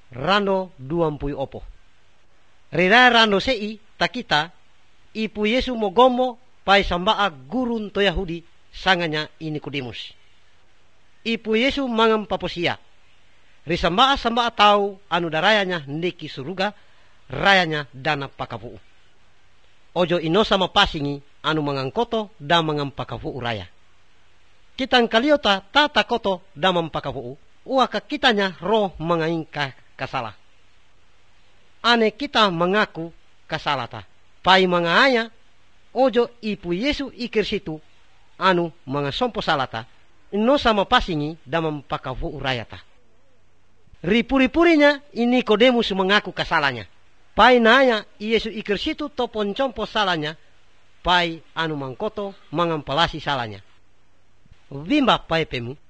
rando 20 opo. Rira rando sei takita ipu Yesu mogomo pai sambaa gurun to Yahudi sanganya Nikodemus. Ipu Yesu mangam paposia. Risambaa tau anu darayanya niki suruga, rayanya dana pakavu. Ojo ino sama pasingi anu mangangkoto da mangampakavu raya. Kitang kaliota tata koto da mampakavu, uaka kitanya roh mangaingka kasala. Ane kita mengaku kasalata. Pai mangaya ojo ipu Yesu ikir situ anu mangasompo salata ino sama pasingi da mampakavu rayata. Ripuri-purinya Nikodemus mengaku kasalanya. Pai naya Yesu ikir situ topon compo salanya, pai anu mangkoto mangampalasi salanya. Bimba pai pemu